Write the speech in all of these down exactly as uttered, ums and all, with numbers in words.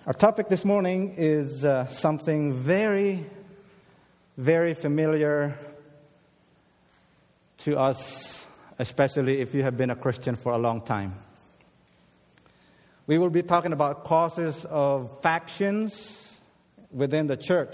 Our topic this morning is uh, something very, very familiar to us, especially if you have been a Christian for a long time. We will be talking about causes of factions within the church.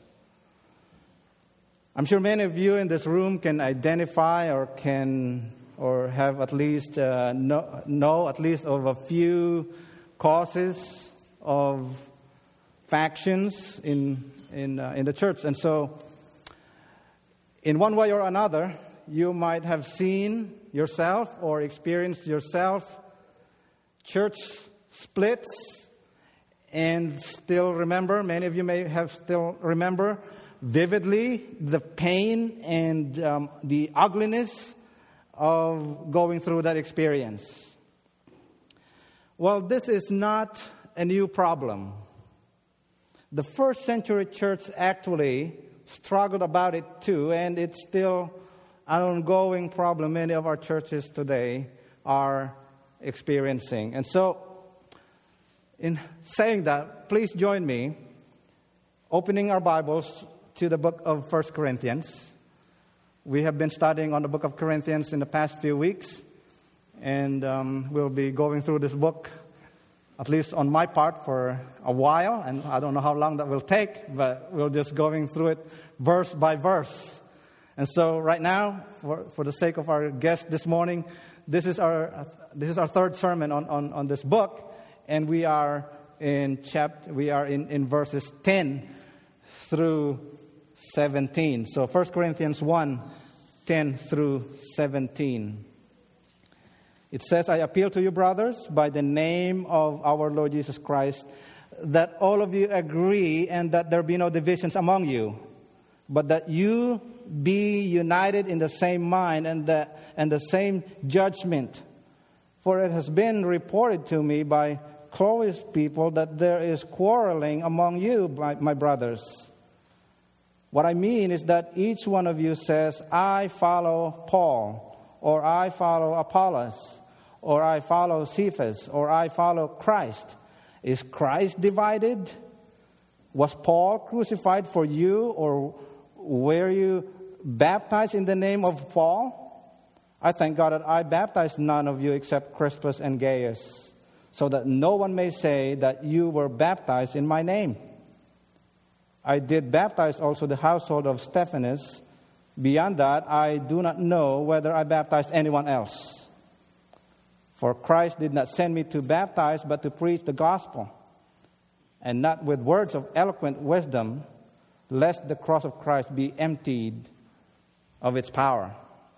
I'm sure many of you in this room can identify or can or have at least uh, know, know at least of a few causes of factions in in uh, in the church. And so, in one way or another, you might have seen yourself or experienced yourself church splits, and still remember, many of you may have still remember vividly the pain and um, the ugliness of going through that experience. Well, this is not a new problem. The first century church actually struggled about it too, and it's still an ongoing problem many of our churches today are experiencing. And so, in saying that, please join me opening our Bibles to the book of First Corinthians. We have been studying on the book of Corinthians in the past few weeks, and um, we'll be going through this book, at least on my part, for a while, and I don't know how long that will take, but we'll just going through it verse by verse. And so right now, for, for the sake of our guest this morning, this is our this is our third sermon on, on, on this book, and we are in chapter we are in, in verses ten through seventeen. So First Corinthians one, ten through seventeen. It says, I appeal to you, brothers, by the name of our Lord Jesus Christ, that all of you agree and that there be no divisions among you, but that you be united in the same mind and the, and the same judgment. For it has been reported to me by Chloe's people that there is quarreling among you, my, my brothers. What I mean is that each one of you says, I follow Paul, or I follow Apollos, or I follow Cephas, or I follow Christ. Is Christ divided? Was Paul crucified for you, or were you baptized in the name of Paul? I thank God that I baptized none of you except Crispus and Gaius, so that no one may say that you were baptized in my name. I did baptize also the household of Stephanas. Beyond that, I do not know whether I baptized anyone else. For Christ did not send me to baptize, but to preach the gospel, and not with words of eloquent wisdom, lest the cross of Christ be emptied of its power.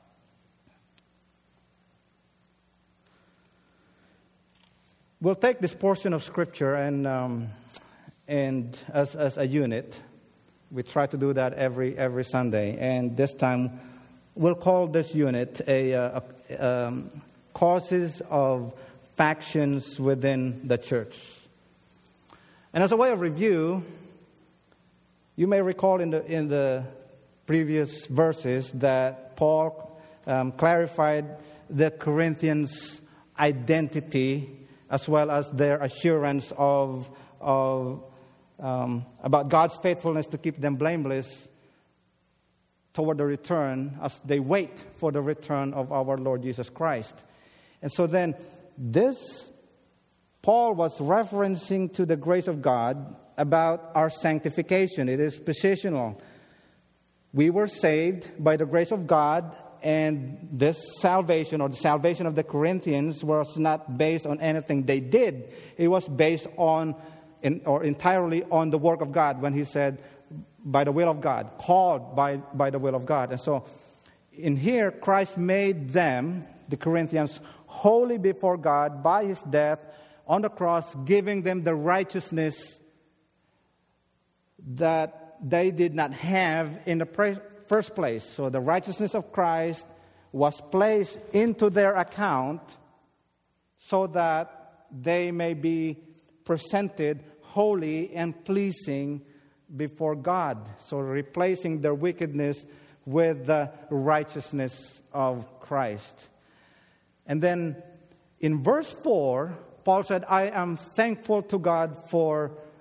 We'll take this portion of Scripture and um, and as as a unit. We try to do that every every Sunday, and this time we'll call this unit a, a, a um, causes of factions within the church. And as a way of review, you may recall in the in the previous verses that Paul um, clarified the Corinthians' identity as well as their assurance of of um, about God's faithfulness to keep them blameless toward the return as they wait for the return of our Lord Jesus Christ. And so then, this, Paul was referencing to the grace of God about our sanctification. It is positional. We were saved by the grace of God, and this salvation, or the salvation of the Corinthians, was not based on anything they did. It was based on, in, or entirely on the work of God, when he said, by the will of God, called by, by the will of God. And so, in here, Christ made them, the Corinthians, holy before God by his death on the cross, giving them the righteousness that they did not have in the pre- first place. So the righteousness of Christ was placed into their account so that they may be presented holy and pleasing before God. So replacing their wickedness with the righteousness of Christ. And then in verse four, Paul said, I am thankful to God for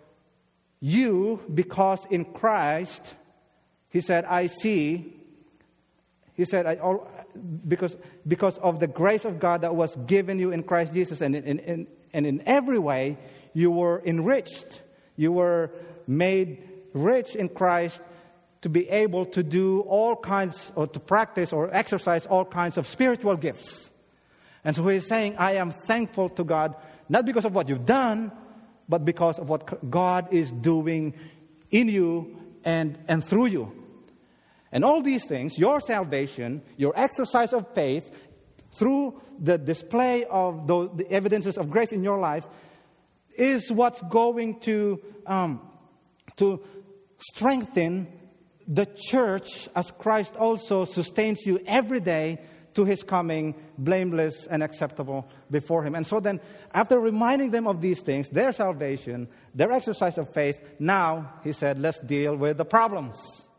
you, because in Christ, he said, I see, he said, I, all, because, because of the grace of God that was given you in Christ Jesus, and in, in, and in every way, you were enriched. You were made rich in Christ to be able to do all kinds, or to practice or exercise all kinds of spiritual gifts. And so he's saying, I am thankful to God, not because of what you've done, but because of what God is doing in you and, and through you. And all these things, your salvation, your exercise of faith, through the display of those, the evidences of grace in your life, is what's going to, um, to strengthen the church as Christ also sustains you every day to his coming, blameless and acceptable before him. And so then, after reminding them of these things, their salvation, their exercise of faith, now, he said, let's deal with the problems.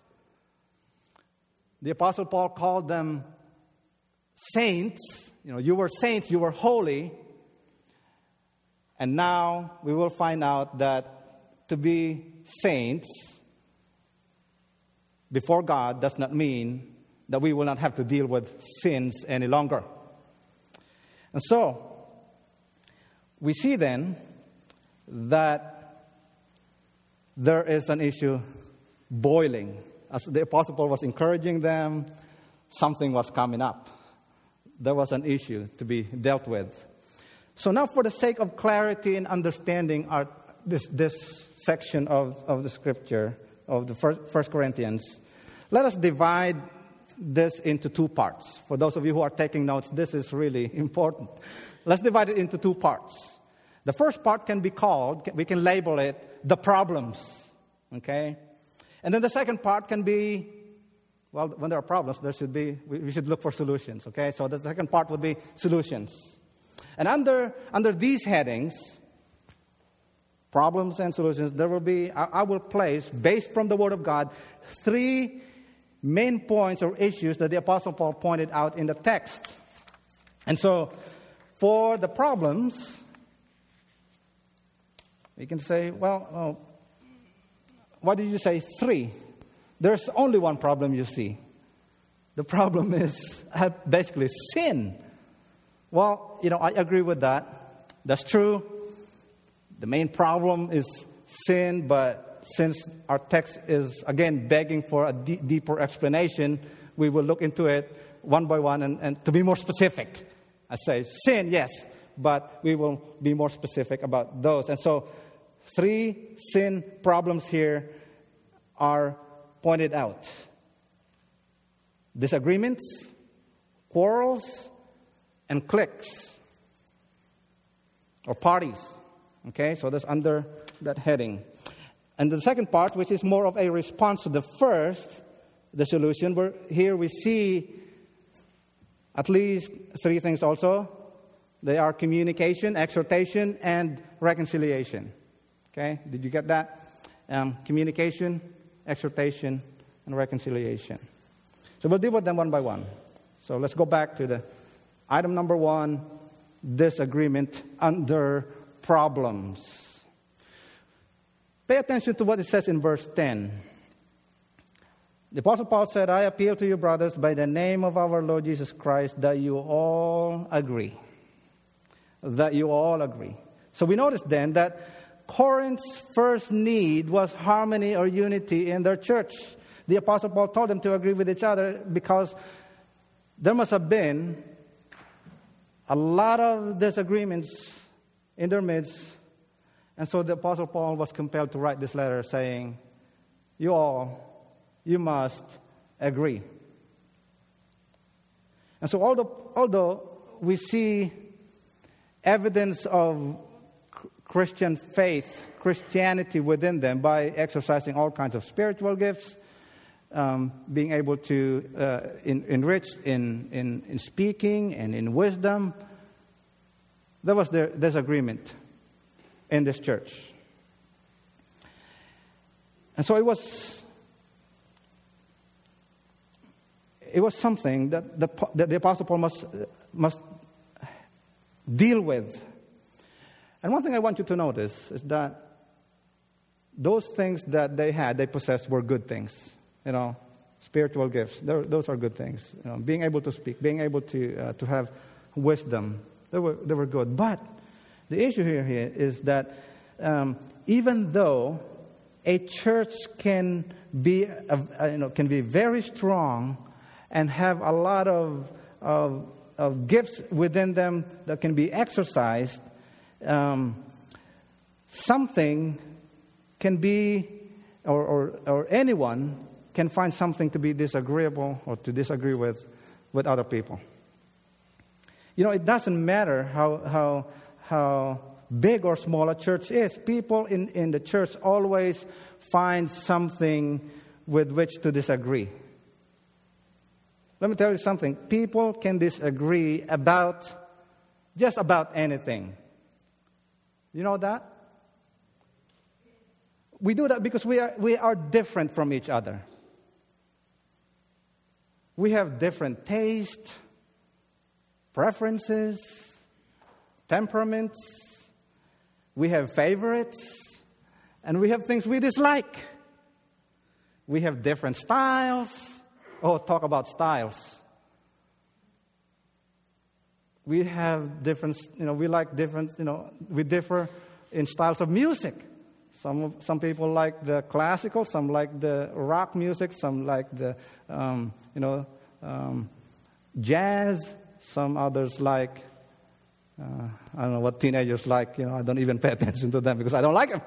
The Apostle Paul called them saints. You know, you were saints, you were holy. And now we will find out that to be saints before God does not mean that we will not have to deal with sins any longer. And so, we see then that there is an issue boiling. As the Apostle Paul was encouraging them, something was coming up. There was an issue to be dealt with. So now, for the sake of clarity and understanding our, this, this section of, of the Scripture, of the first, First Corinthians, let us divide this into two parts. For those of you who are taking notes, this is really important. Let's divide it into two parts. The first part can be called, we can label it, the problems. Okay? And then the second part can be, well, when there are problems, there should be, we should look for solutions. Okay? So the second part would be solutions. And under, under these headings, problems and solutions, there will be, I, I will place, based from the Word of God, three main points or issues that the Apostle Paul pointed out in the text. And so, for the problems, we can say, well, oh, why did you say three? There's only one problem you see. The problem is basically sin. Well, you know, I agree with that. That's true. The main problem is sin, but since our text is, again, begging for a d- deeper explanation, we will look into it one by one and, and to be more specific. I say sin, yes, but we will be more specific about those. And so three sin problems here are pointed out. Disagreements, quarrels, and cliques, or parties. Okay, so that's under that heading. And the second part, which is more of a response to the first, the solution, where here we see at least three things also. They are communication, exhortation, and reconciliation. Okay, did you get that? Um, communication, exhortation, and reconciliation. So we'll deal with them one by one. So let's go back to the item number one, disagreement under problems. Pay attention to what it says in verse ten. The Apostle Paul said, I appeal to you, brothers, by the name of our Lord Jesus Christ, that you all agree. That you all agree. So we notice then that Corinth's first need was harmony or unity in their church. The Apostle Paul told them to agree with each other because there must have been a lot of disagreements in their midst. And so the Apostle Paul was compelled to write this letter saying, you all, you must agree. And so although, although we see evidence of Christian faith, Christianity within them by exercising all kinds of spiritual gifts, um, being able to uh, in, enrich in, in, in speaking and in wisdom, there was the disagreement in this church. And so it was it was something that the, that the Apostle Paul must, must deal with. And one thing I want you to notice is that those things that they had, they possessed, were good things. You know, spiritual gifts. Those are good things. You know, being able to speak, being able to uh, to have wisdom. They were they were good. But the issue here, here is that um, even though a church can be uh, you know can be very strong and have a lot of of, of gifts within them that can be exercised, um, something can be, or, or or anyone can find something to be disagreeable or to disagree with with other people. You know, it doesn't matter how how how big or small a church is. People in, in the church always find something with which to disagree. Let me tell you something. People can disagree about just about anything. You know that? We do that because we are we are different from each other. We have different tastes, preferences, temperaments. We have favorites, and we have things we dislike. We have different styles. Oh, talk about styles. We have different, you know, we like different, you know, we differ in styles of music. Some some people like the classical, some like the rock music, some like the, um, you know, um, jazz. Some others like, uh, I don't know what teenagers like. You know, I don't even pay attention to them because I don't like them.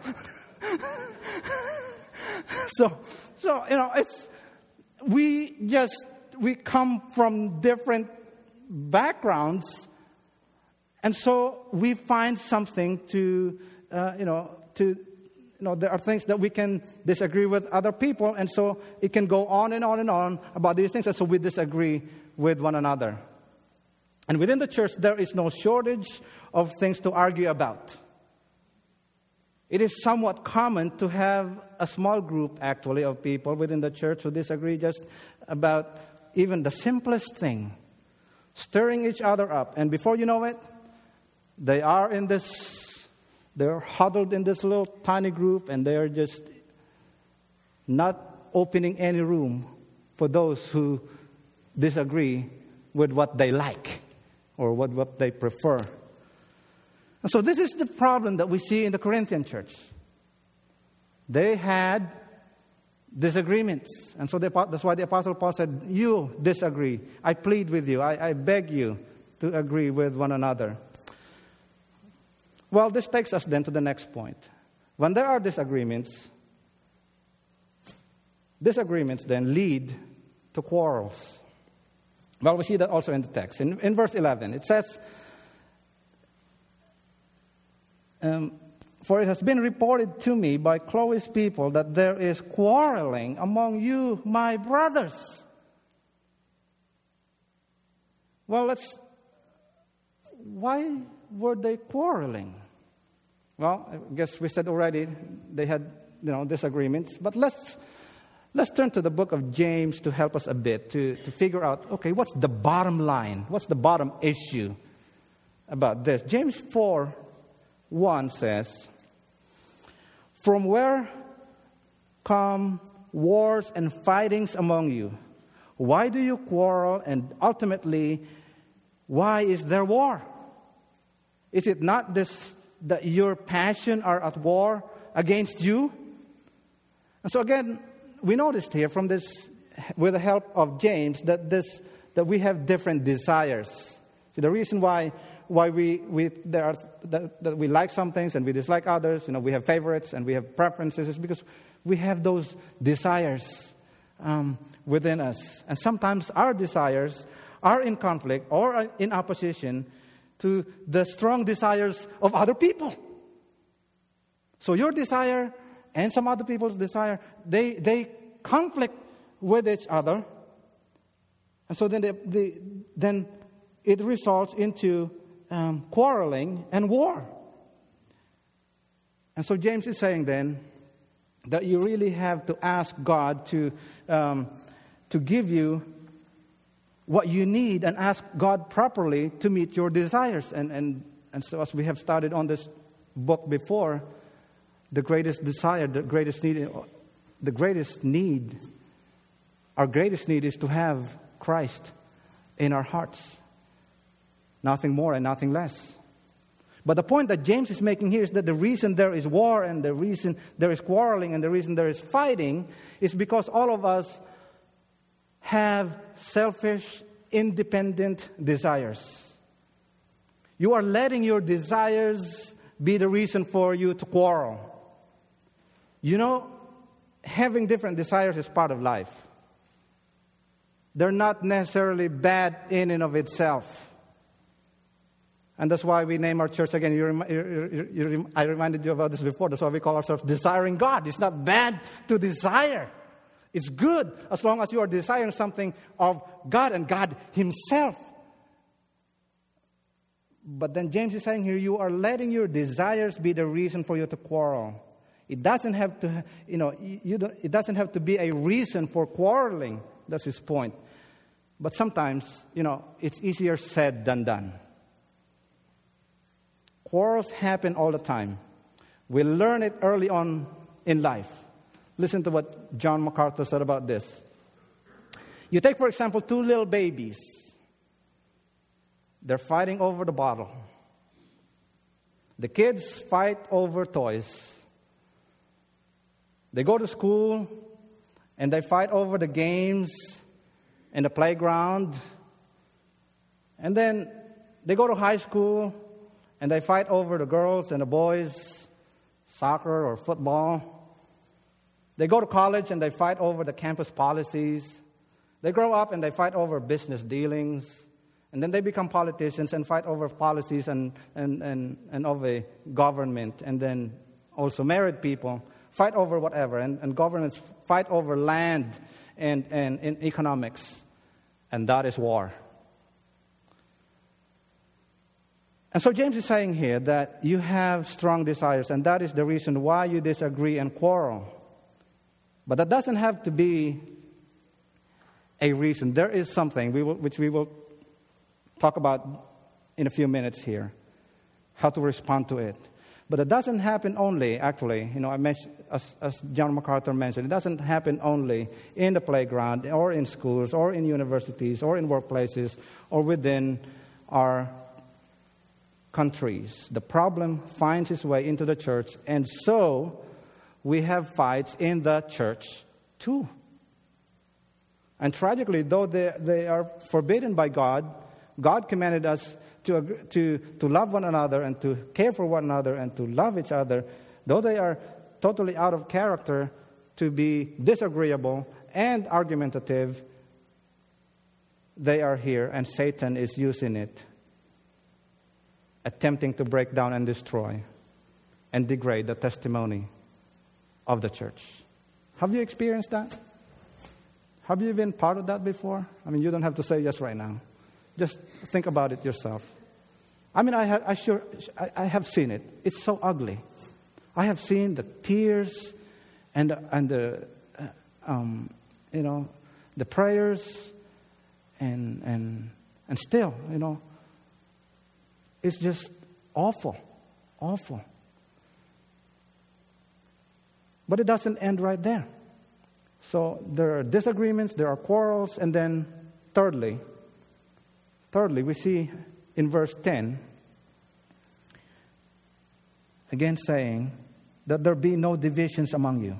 so, so you know, it's we just we come from different backgrounds, and so we find something to, uh, you know, to. You know, there are things that we can disagree with other people, and so it can go on and on and on about these things, and so we disagree with one another. And within the church, there is no shortage of things to argue about. It is somewhat common to have a small group, actually, of people within the church who disagree just about even the simplest thing, stirring each other up. And before you know it, they are in this... They're huddled in this little tiny group, and they're just not opening any room for those who disagree with what they like or what, what they prefer. And so this is the problem that we see in the Corinthian church. They had disagreements. And so they, that's why the Apostle Paul said, you disagree. I plead with you. I, I beg you to agree with one another. Well, this takes us then to the next point. When there are disagreements, disagreements then lead to quarrels. Well, we see that also in the text. In, in verse eleven, it says, um, for it has been reported to me by Chloe's people that there is quarreling among you, my brothers. Well, let's... Why were they quarreling? Well, I guess we said already they had, you know, disagreements. But let's let's turn to the book of James to help us a bit to, to figure out, okay, what's the bottom line? What's the bottom issue about this? James four one says, from where come wars and fightings among you? Why do you quarrel, and ultimately, why is there war? Is it not this that your passion are at war against you? And so again, we noticed here from this, with the help of James, that this that we have different desires. See, the reason why why we we there are that, that we like some things and we dislike others, you know, we have favorites and we have preferences, is because we have those desires um, within us, and sometimes our desires are in conflict or are in opposition to the strong desires of other people. So your desire and some other people's desire, they they conflict with each other. And so then they, they, then it results into um, quarreling and war. And so James is saying then that you really have to ask God to um, to give you what you need, and ask God properly to meet your desires. And, and, and so as we have started on this book before, the greatest desire, the greatest need, the greatest need, our greatest need is to have Christ in our hearts. Nothing more and nothing less. But the point that James is making here is that the reason there is war and the reason there is quarreling and the reason there is fighting is because all of us have selfish, independent desires. You are letting your desires be the reason for you to quarrel. You know, having different desires is part of life. They're not necessarily bad in and of itself. And that's why we name our church again. You rem- you, you, you, I reminded you about this before. That's why we call ourselves Desiring God. It's not bad to desire. It's good as long as you are desiring something of God and God Himself. But then James is saying here, you are letting your desires be the reason for you to quarrel. It doesn't have to, you know, you don't, it doesn't have to be a reason for quarreling. That's his point. But sometimes, you know, it's easier said than done. Quarrels happen all the time. We learn it early on in life. Listen to what John MacArthur said about this. You take, for example, two little babies. They're fighting over the bottle. The kids fight over toys. They go to school and they fight over the games in the playground. And then they go to high school and they fight over the girls and the boys, soccer or football. They go to college and they fight over the campus policies. They grow up and they fight over business dealings. And then they become politicians and fight over policies and, and, and, and over government. And then also married people fight over whatever. And, and governments fight over land and, and, and economics. And that is war. And so James is saying here that you have strong desires, and that is the reason why you disagree and quarrel. But that doesn't have to be a reason. There is something we will, which we will talk about in a few minutes here, how to respond to it. But it doesn't happen only, actually, you know, I mentioned, as, as John MacArthur mentioned, it doesn't happen only in the playground or in schools or in universities or in workplaces or within our countries. The problem finds its way into the church, and so we have fights in the church too. And tragically, though they, they are forbidden by God, God commanded us to, to, to love one another and to care for one another and to love each other, though they are totally out of character to be disagreeable and argumentative, they are here, and Satan is using it, attempting to break down and destroy and degrade the testimony of the church. Have you experienced that? Have you been part of that before? I mean, you don't have to say yes right now. Just think about it yourself. I mean, I have, I sure, I, I have seen it. It's so ugly. I have seen the tears and the, and the, uh, um, you know, the prayers, and and and still, you know, it's just awful, awful. But it doesn't end right there. So there are disagreements, there are quarrels, and then thirdly, thirdly, we see in verse ten, again saying that there be no divisions among you.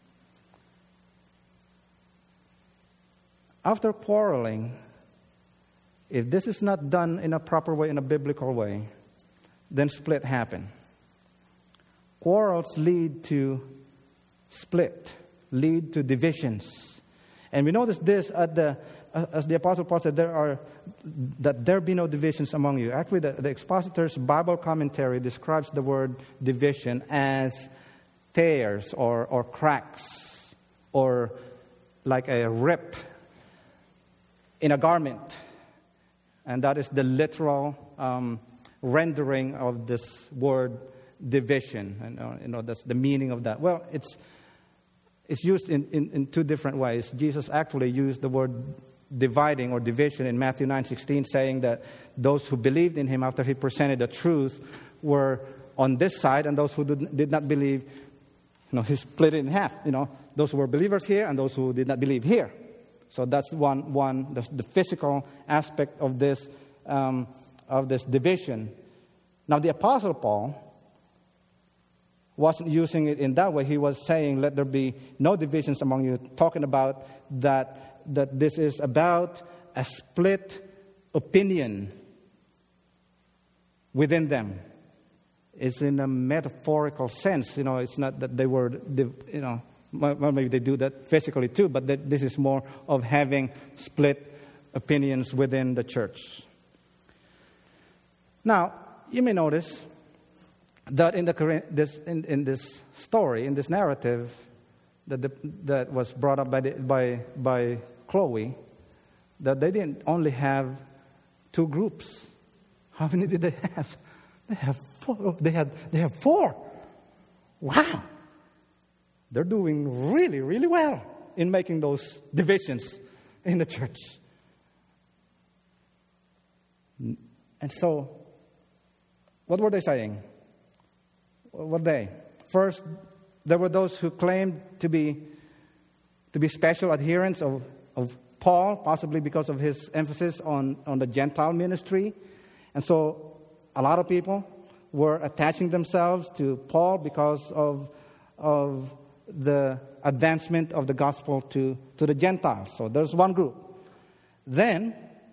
After quarreling, if this is not done in a proper way, in a biblical way, then split happen. Quarrels lead to split, lead to divisions. And we notice this at the as the Apostle Paul said, there are that there be no divisions among you. Actually, the, the Expositor's Bible commentary describes the word division as tears or, or cracks or like a rip in a garment. And that is the literal um, rendering of this word division. And uh, you know, that's the meaning of that. Well, it's it's used in, in, in two different ways. Jesus actually used the word dividing or division in Matthew nine sixteen, saying that those who believed in him after he presented the truth were on this side, and those who did, did not believe know, he split it in half. You know, those who were believers here and those who did not believe here. So that's one, one the, the physical aspect of this, um, of this division. Now, the Apostle Paul wasn't using it in that way. He was saying, let there be no divisions among you, talking about that, that this is about a split opinion within them. It's in a metaphorical sense. You know, it's not that they were, you know, well, maybe they do that physically too, but that this is more of having split opinions within the church. Now, you may notice that in the this in, in this story, in this narrative that the, that was brought up by the, by by Chloe, that they didn't only have two groups. How many did they have? They have four. They had they have four. Wow. They're doing really, really well in making those divisions in the church. And so, what were they saying? What were they? First, there were those who claimed to be to be special adherents of, of Paul, possibly because of his emphasis on, on the Gentile ministry. And so a lot of people were attaching themselves to Paul because of, of the advancement of the gospel to, to the Gentiles. So there's one group. Then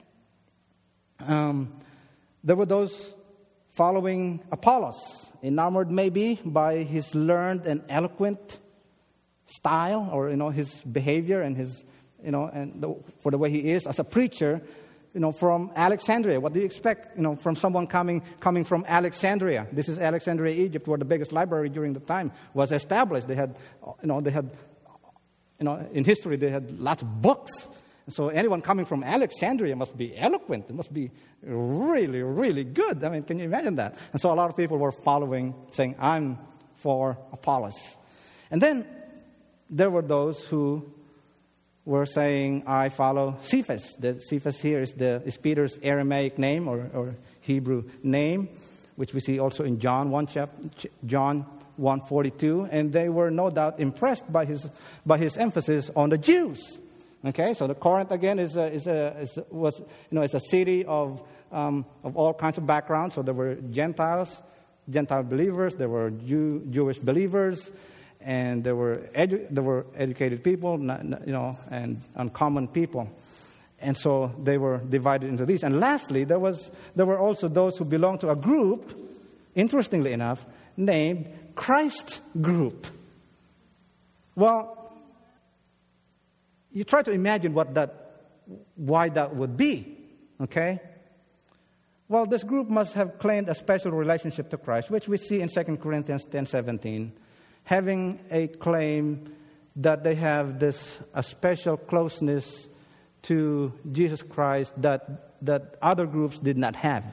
um, there were those following Apollos, enamored maybe by his learned and eloquent style, or you know his behavior and his you know and the, for the way he is as a preacher, you know from Alexandria. What do you expect, you know, from someone coming coming from Alexandria? This is Alexandria, Egypt, where the biggest library during the time was established. They had, you know, they had, you know, in history they had lots of books. And so anyone coming from Alexandria must be eloquent. It must be really, really good. I mean, can you imagine that? And so a lot of people were following, saying, I'm for Apollos. And then there were those who were saying, I follow Cephas. The Cephas here is, the, is Peter's Aramaic name or, or Hebrew name, which we see also in John one chapter, John one forty-two. And they were no doubt impressed by his by his emphasis on the Jews. Okay, so the Corinth again is a, is a is, was you know it's a city of um, of all kinds of backgrounds. So there were Gentiles, Gentile believers. There were Jew, Jewish believers, and there were edu- there were educated people, not, not, you know, and uncommon people. And so they were divided into these. And lastly, there was there were also those who belonged to a group, interestingly enough, named Christ Group. Well, you try to imagine what that, why that would be, okay? Well, this group must have claimed a special relationship to Christ, which we see in Second Corinthians ten seventeen, having a claim that they have this a special closeness to Jesus Christ that that other groups did not have.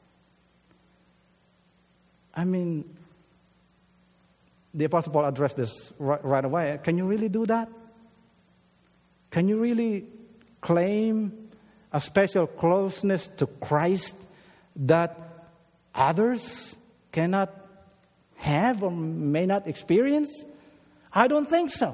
I mean, the Apostle Paul addressed this right, right away. Can you really do that? Can you really claim a special closeness to Christ that others cannot have or may not experience? I don't think so.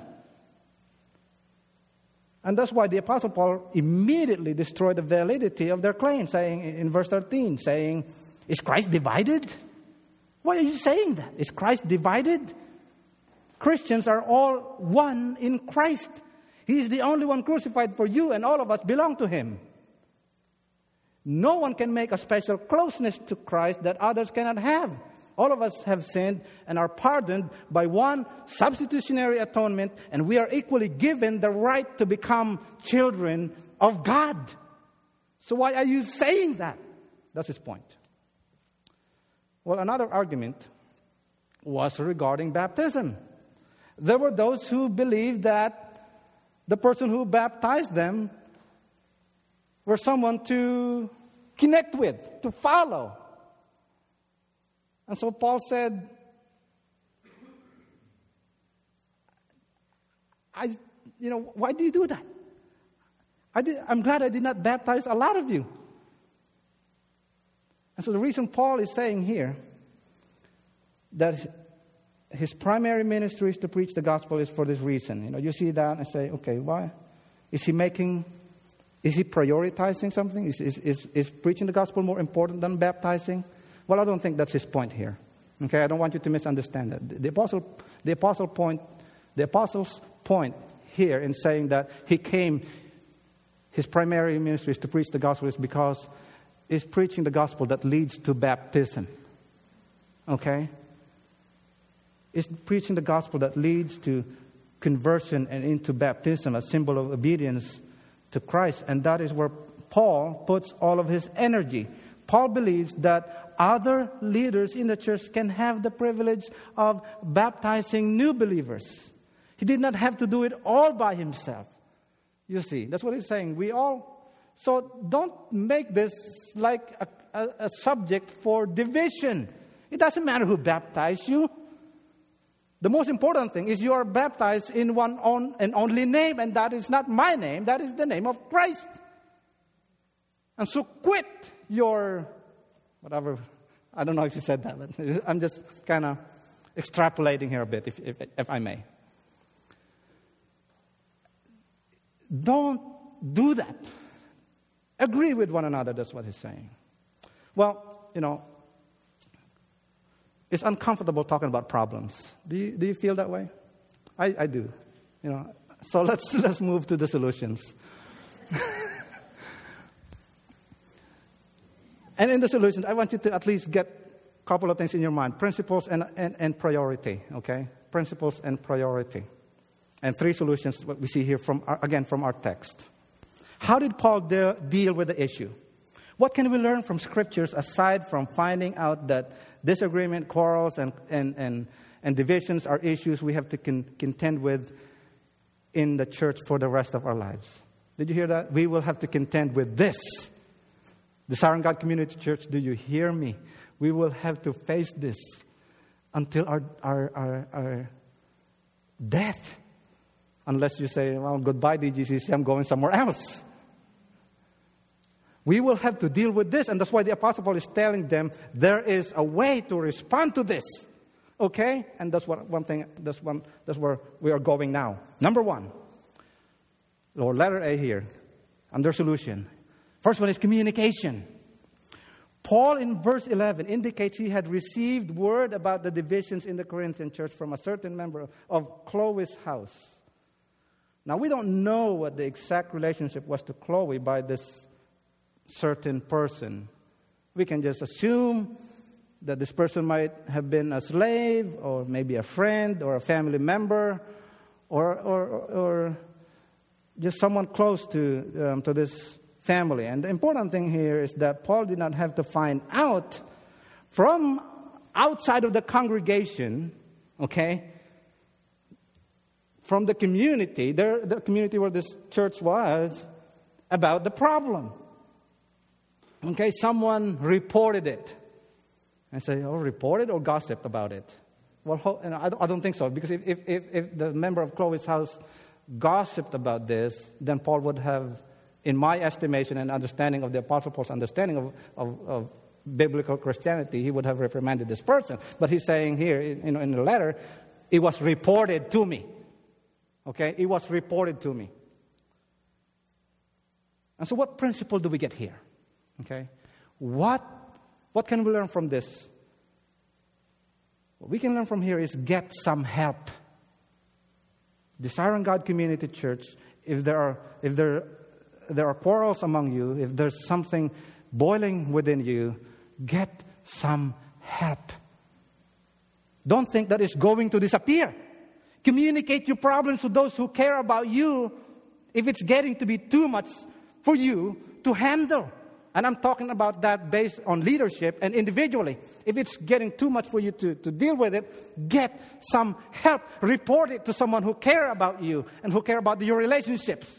And that's why the Apostle Paul immediately destroyed the validity of their claim, saying in verse thirteen, saying, is Christ divided? Why are you saying that? Is Christ divided? Christians are all one in Christ. He is the only one crucified for you, and all of us belong to Him. No one can make a special closeness to Christ that others cannot have. All of us have sinned and are pardoned by one substitutionary atonement, and we are equally given the right to become children of God. So why are you saying that? That's his point. Well, another argument was regarding baptism. There were those who believed that the person who baptized them were someone to connect with, to follow. And so Paul said, I, you know, why do you do that? I did, I'm glad I did not baptize a lot of you. And so the reason Paul is saying here that his primary ministry is to preach the gospel is for this reason. You know, you see that and say, okay, why? Is he making, is he prioritizing something? Is, is, is, is preaching the gospel more important than baptizing? Well, I don't think that's his point here. Okay, I don't want you to misunderstand that. The, the apostle, the apostle point, the apostle's point here in saying that he came, his primary ministry is to preach the gospel is because it's preaching the gospel that leads to baptism. Okay? It's preaching the gospel that leads to conversion and into baptism, a symbol of obedience to Christ. And that is where Paul puts all of his energy. Paul believes that other leaders in the church can have the privilege of baptizing new believers. He did not have to do it all by himself. You see, that's what he's saying. We all, so don't make this like a, a, a subject for division. It doesn't matter who baptized you. The most important thing is you are baptized in one on, and only name, and that is not my name, that is the name of Christ. And so quit your, whatever, I don't know if you said that, but I'm just kind of extrapolating here a bit, if, if, if I may. Don't do that. Agree with one another, that's what he's saying. Well, you know, it's uncomfortable talking about problems. Do you, do you feel that way? I, I do. You know, so let's let's move to the solutions. And in the solutions, I want you to at least get a couple of things in your mind. Principles and, and, and priority, okay? Principles and priority. And three solutions, what we see here, from our, again, from our text. How did Paul de- deal with the issue? What can we learn from Scriptures aside from finding out that disagreement, quarrels, and, and, and, and divisions are issues we have to con- contend with in the church for the rest of our lives? Did you hear that? We will have to contend with this. The Desiring God Community Church, do you hear me? We will have to face this until our, our, our, our death. Unless you say, well, goodbye, D G C C, I'm going somewhere else. We will have to deal with this, and that's why the Apostle Paul is telling them there is a way to respond to this. Okay? And that's what one thing, that's one that's where we are going now. Number one, or letter A here, under solution. First one is communication. Paul in verse eleven indicates he had received word about the divisions in the Corinthian church from a certain member of Chloe's house. Now, we don't know what the exact relationship was to Chloe by this certain person. We can just assume that this person might have been a slave, or maybe a friend, or a family member, or or, or just someone close to um, to this family. And the important thing here is that Paul did not have to find out from outside of the congregation, okay, from the community, there, the community where this church was, about the problem. Okay, someone reported it. And say, oh, reported or gossiped about it? Well, and I don't think so, because if, if, if the member of Chloe's house gossiped about this, then Paul would have, in my estimation and understanding of the Apostle Paul's understanding of, of, of biblical Christianity, he would have reprimanded this person. But he's saying here, you know, in the letter, it was reported to me. Okay, it was reported to me. And so what principle do we get here? Okay, what, what can we learn from this? What we can learn from here is get some help. Desiring God Community Church, if there are, if there, there are quarrels among you, if there's something boiling within you, get some help. Don't think that it's going to disappear. Communicate your problems to those who care about you if it's getting to be too much for you to handle. And I'm talking about that based on leadership and individually. If it's getting too much for you to, to deal with it, get some help. Report it to someone who care about you and who care about your relationships.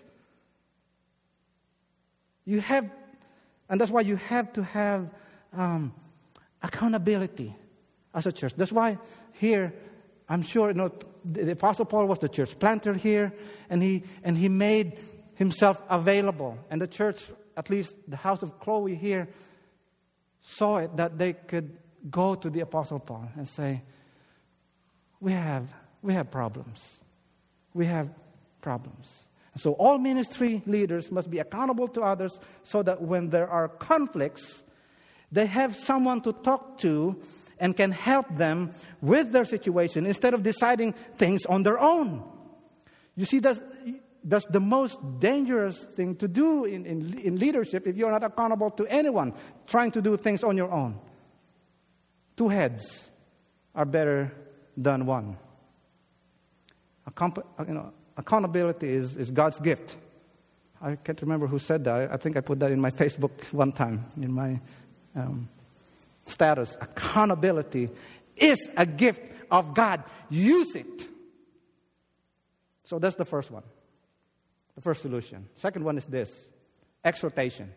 You have, and that's why you have to have um, accountability as a church. That's why here, I'm sure, you know, the Apostle Paul was the church planter here, and he and he made himself available. And the church, at least the house of Chloe here, saw it that they could go to the Apostle Paul and say, we have we have problems. We have problems. So all ministry leaders must be accountable to others so that when there are conflicts, they have someone to talk to and can help them with their situation instead of deciding things on their own. You see, that's, that's the most dangerous thing to do in, in, in leadership if you're not accountable to anyone trying to do things on your own. Two heads are better than one. Accomp- you know, accountability is, is God's gift. I can't remember who said that. I think I put that in my Facebook one time, in my um, status. Accountability is a gift of God. Use it. So that's the first one. The first solution. Second one is this. Exhortation.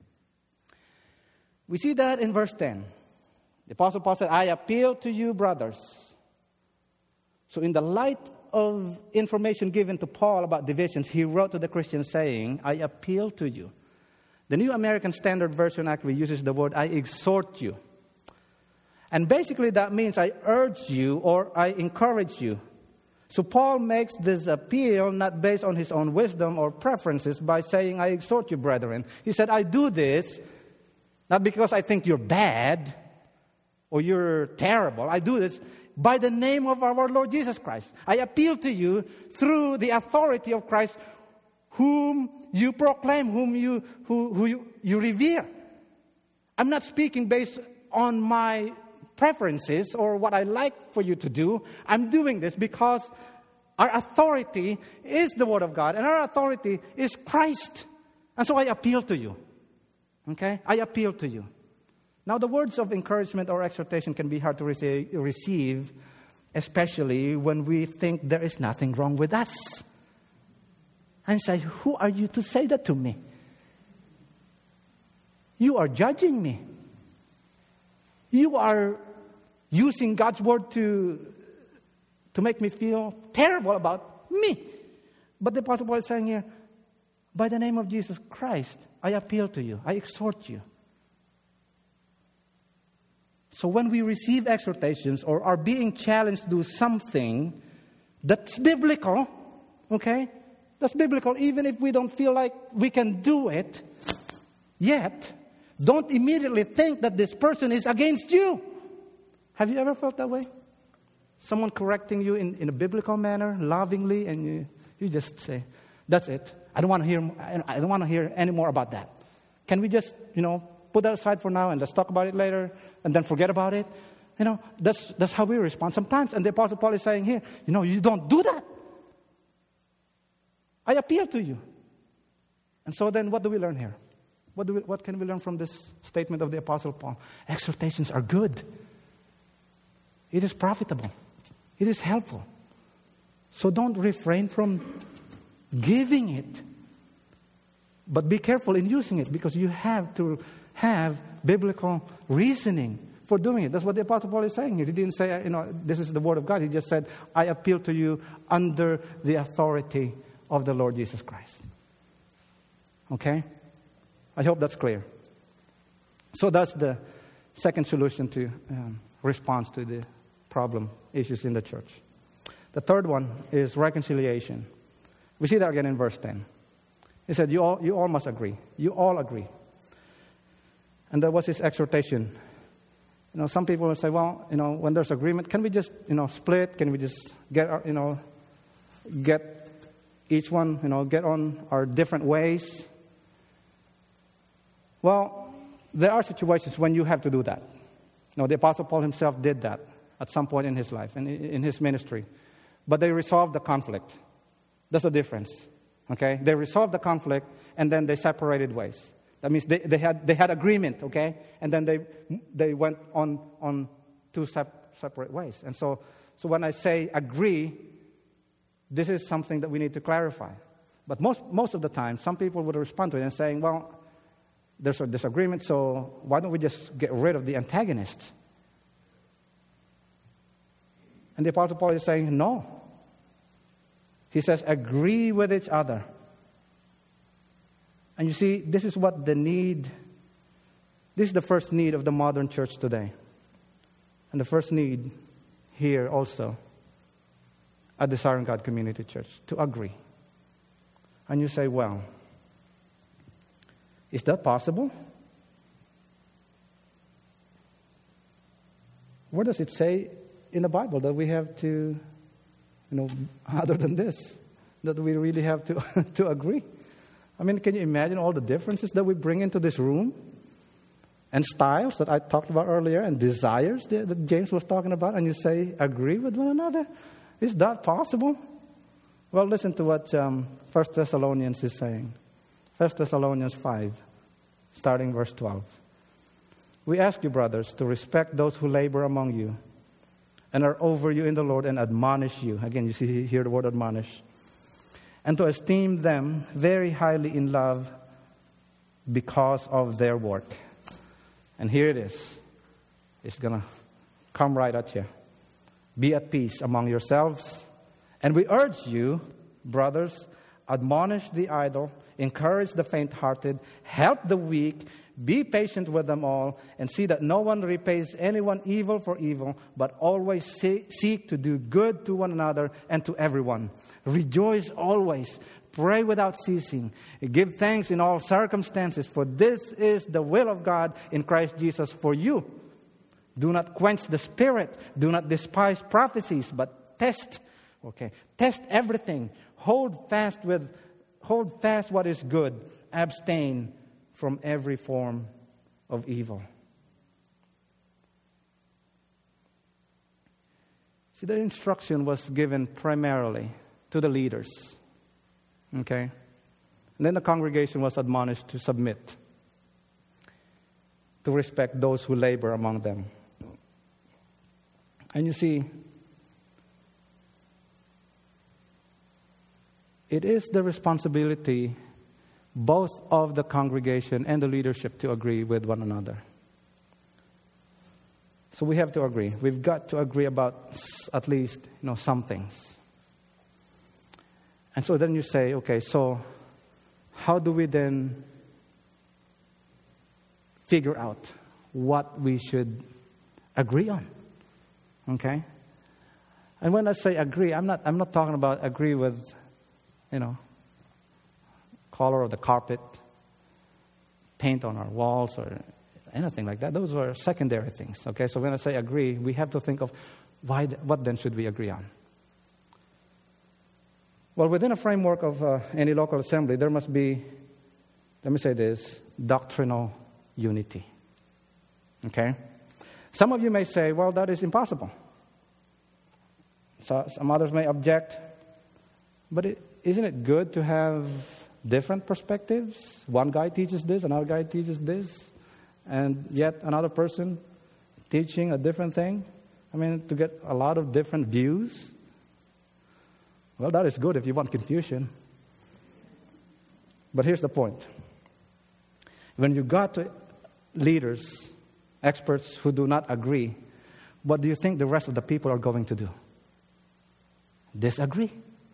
We see that in verse ten. The Apostle Paul said, I appeal to you, brothers. So in the light of information given to Paul about divisions, he wrote to the Christians saying, I appeal to you. The New American Standard Version actually uses the word, I exhort you. And basically that means I urge you or I encourage you. So Paul makes this appeal not based on his own wisdom or preferences by saying, I exhort you, brethren. He said, I do this not because I think you're bad or you're terrible. I do this by the name of our Lord Jesus Christ. I appeal to you through the authority of Christ, whom you proclaim, whom you who, who you, you revere. I'm not speaking based on my preferences or what I like for you to do. I'm doing this because our authority is the Word of God, and our authority is Christ. And so I appeal to you. Okay? I appeal to you. Now, the words of encouragement or exhortation can be hard to receive, receive, especially when we think there is nothing wrong with us. And say, who are you to say that to me? You are judging me. You are using God's word to, to make me feel terrible about me. But the Apostle Paul is saying here, by the name of Jesus Christ, I appeal to you. I exhort you. So when we receive exhortations or are being challenged to do something that's biblical, okay? That's biblical, even if we don't feel like we can do it yet, don't immediately think that this person is against you. Have you ever felt that way? Someone correcting you in, in a biblical manner, lovingly, and you, you just say, that's it. I don't want to hear I don't want to hear any more about that. Can we just, you know, put that aside for now and let's talk about it later and then forget about it? You know, that's that's how we respond sometimes. And the Apostle Paul is saying here, you know, you don't do that. I appeal to you. And so then what do we learn here? What do we, what can we learn from this statement of the Apostle Paul? Exhortations are good. It is profitable. It is helpful. So don't refrain from giving it. But be careful in using it because you have to have biblical reasoning for doing it. That's what the Apostle Paul is saying here. He didn't say, you know, this is the word of God. He just said, I appeal to you under the authority of the Lord Jesus Christ. Okay? I hope that's clear. So that's the second solution to um, response to the problem issues in the church. The third one is reconciliation. We see that again in verse ten. He said, you all, you all must agree. You all agree. And that was his exhortation. You know, some people will say, well, you know, when there's agreement, can we just, you know, split? Can we just get, our, you know, get each one, you know, get on our different ways? Well, there are situations when you have to do that. You know, the Apostle Paul himself did that at some point in his life and in his ministry. But they resolved the conflict. That's the difference. Okay? They resolved the conflict and then they separated ways. That means they, they had they had agreement, okay? And then they they went on on two sep- separate ways. And so so when I say agree, this is something that we need to clarify. But most most of the time, some people would respond to it and saying, well, there's a disagreement, so why don't we just get rid of the antagonist? And the Apostle Paul is saying, no. He says, agree with each other. And you see, this is what the need, this is the first need of the modern church today. And the first need here also at Desiring God Community Church to agree. And you say, well, is that possible? Where does it say in the Bible that we have to, you know, other than this, that we really have to, to agree? I mean, can you imagine all the differences that we bring into this room? And styles that I talked about earlier, and desires that, that James was talking about, and you say, agree with one another? Is that possible? Well, listen to what um, First Thessalonians is saying. First Thessalonians five, starting verse twelve. We ask you, brothers, to respect those who labor among you and are over you in the Lord and admonish you. Again, you see here the word admonish. And to esteem them very highly in love because of their work. And here it is. It's going to come right at you. Be at peace among yourselves. And we urge you, brothers, admonish the idle, encourage the faint-hearted, help the weak, be patient with them all, and see that no one repays anyone evil for evil, but always seek to do good to one another and to everyone. Rejoice always. Pray without ceasing. Give thanks in all circumstances, for this is the will of God in Christ Jesus for you. Do not quench the spirit. Do not despise prophecies, but test, okay, test everything. Hold fast with, hold fast what is good. Abstain from every form of evil. See, the instruction was given primarily to the leaders. Okay? And then the congregation was admonished to submit, to respect those who labor among them. And you see, it is the responsibility both of the congregation and the leadership to agree with one another. So we have to agree. We've got to agree about at least, you know, some things. And so then you say, okay, so how do we then figure out what we should agree on? Okay? And when I say agree, I'm not I'm not talking about agree with, you know, color of the carpet, paint on our walls, or anything like that. Those are secondary things. Okay? So when I say agree, we have to think of why what then should we agree on? Well, within a framework of uh, any local assembly, there must be, let me say this, doctrinal unity. Okay? Some of you may say, well, that is impossible. So some others may object. But it, isn't it good to have different perspectives? One guy teaches this, another guy teaches this, and yet another person teaching a different thing? I mean, to get a lot of different views. Well, that is good if you want confusion. But here's the point. When you got to leaders, experts who do not agree, what do you think the rest of the people are going to do? Disagree.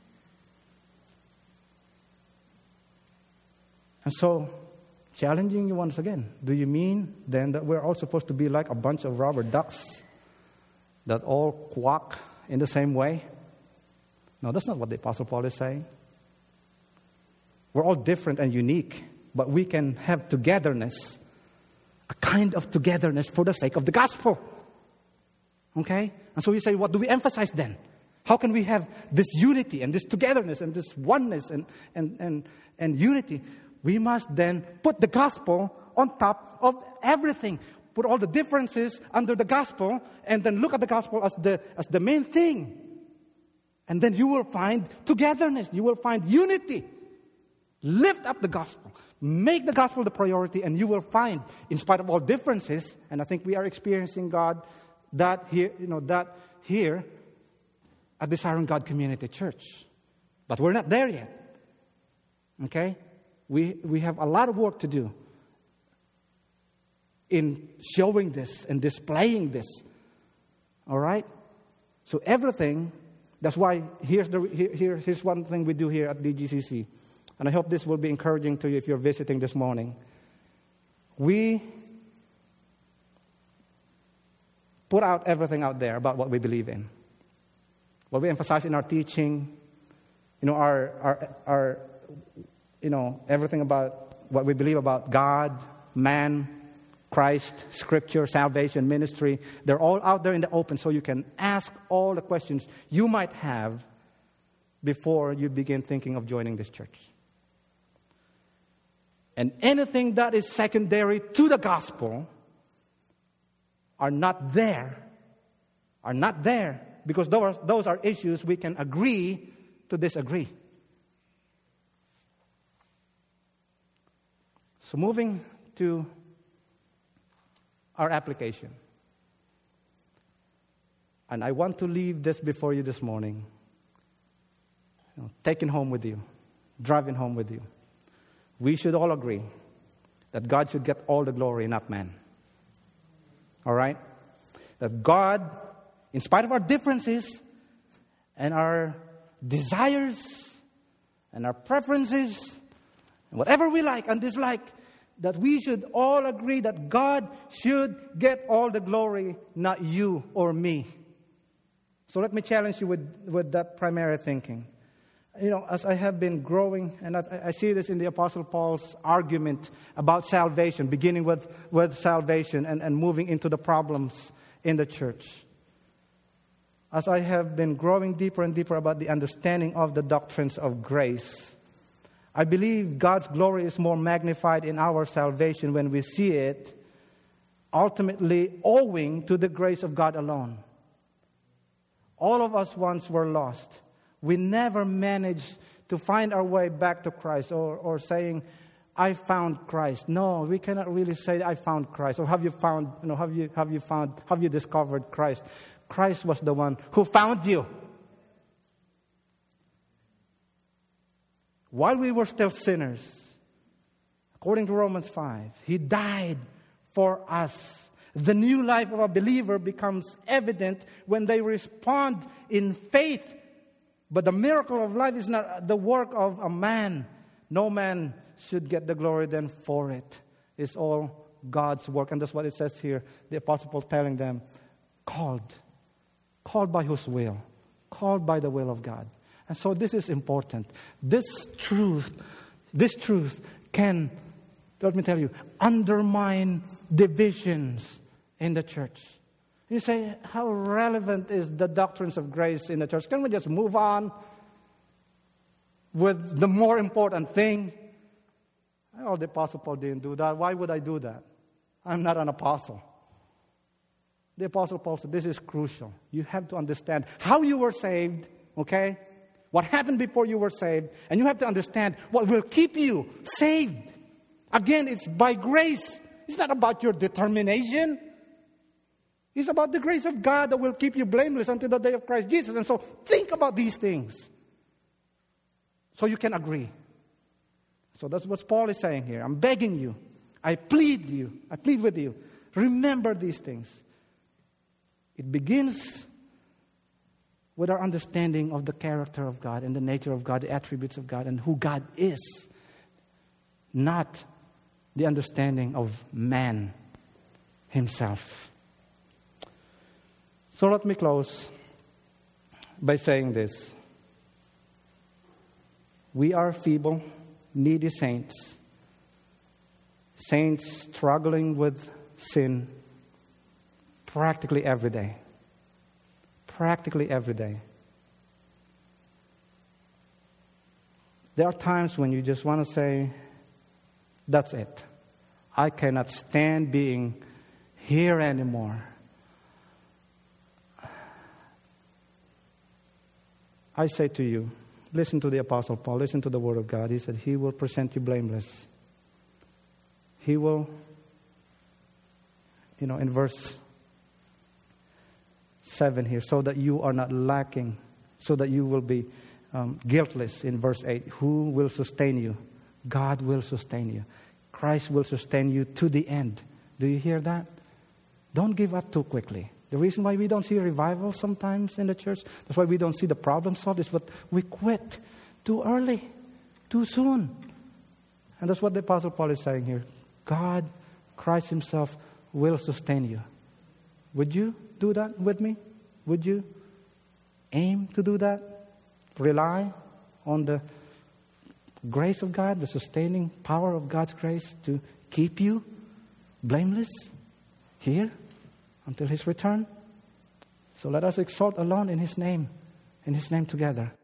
And so, challenging you once again, do you mean then that we're all supposed to be like a bunch of rubber ducks that all quack in the same way? No, that's not what the Apostle Paul is saying. We're all different and unique, but we can have togetherness, a kind of togetherness for the sake of the gospel. Okay? And so you say, what do we emphasize then? How can we have this unity and this togetherness and this oneness and, and, and, and unity? We must then put the gospel on top of everything. Put all the differences under the gospel and then look at the gospel as the, as the main thing. And then you will find togetherness. You will find unity. Lift up the gospel. Make the gospel the priority, and you will find, in spite of all differences, and I think we are experiencing God that here, you know, that here at Desiring God Community Church. But we're not there yet. Okay? We we have a lot of work to do in showing this and displaying this. All right? So everything. That's why here's the here, here's one thing we do here at D G C C. And I hope this will be encouraging to you if you're visiting this morning. We put out everything out there about what we believe in. what we emphasize in our teaching, you know, our, our, our, you know, everything about what we believe about God, man, Christ, Scripture, salvation, ministry, they're all out there in the open, so you can ask all the questions you might have before you begin thinking of joining this church. And anything that is secondary to the gospel are not there, are not there, because those are, those are issues we can agree to disagree. So moving to our application. And I want to leave this before you this morning, you know, taking home with you, driving home with you. We should all agree that God should get all the glory, not man. All right? That God, in spite of our differences and our desires and our preferences, and whatever we like and dislike, that we should all agree that God should get all the glory, not you or me. So let me challenge you with, with that primary thinking. You know, as I have been growing, and as I see this in the Apostle Paul's argument about salvation, beginning with, with salvation and, and moving into the problems in the church. As I have been growing deeper and deeper about the understanding of the doctrines of grace, I believe God's glory is more magnified in our salvation when we see it, ultimately owing to the grace of God alone. All of us once were lost. We never managed to find our way back to Christ, or, or saying, I found Christ. No, we cannot really say, I found Christ. Or have you found, you know, have you, have you found, have you discovered Christ? Christ was the one who found you. While we were still sinners, according to Romans five, He died for us. The new life of a believer becomes evident when they respond in faith. But the miracle of life is not the work of a man. No man should get the glory then for it. It's all God's work. And that's what it says here. The Apostle Paul telling them, called. Called by whose will? Called by the will of God. And so this is important. This truth, this truth can, let me tell you, undermine divisions in the church. You say, how relevant is the doctrines of grace in the church? Can we just move on with the more important thing? Oh, the Apostle Paul didn't do that. Why would I do that? I'm not an apostle. The Apostle Paul said, this is crucial. You have to understand how you were saved, okay? What happened before you were saved. And you have to understand what will keep you saved. Again, it's by grace. It's not about your determination. It's about the grace of God that will keep you blameless until the day of Christ Jesus. And so think about these things so you can agree. So that's what Paul is saying here. I'm begging you. I plead you. I plead with you. Remember these things. It begins with our understanding of the character of God and the nature of God, the attributes of God, and who God is. Not the understanding of man himself. So let me close by saying this. We are feeble, needy saints. Saints struggling with sin practically every day. Practically every day. There are times when you just want to say, that's it. I cannot stand being here anymore. I say to you, listen to the Apostle Paul, listen to the Word of God. He said, He will present you blameless. He will, you know, in verse seven here, so that you are not lacking, so that you will be um, guiltless in verse eight. Who will sustain you? God will sustain you. Christ will sustain you to the end. Do you hear that? Don't give up too quickly. The reason why we don't see revival sometimes in the church, that's why we don't see the problem solved, is what we quit too early, too soon. And that's what the Apostle Paul is saying here. God, Christ Himself, will sustain you. Would you do that with me? Would you? aim to do that? Rely on the grace of God, the sustaining power of God's grace to keep you blameless here until His return? So let us exalt alone in His name, in His name together.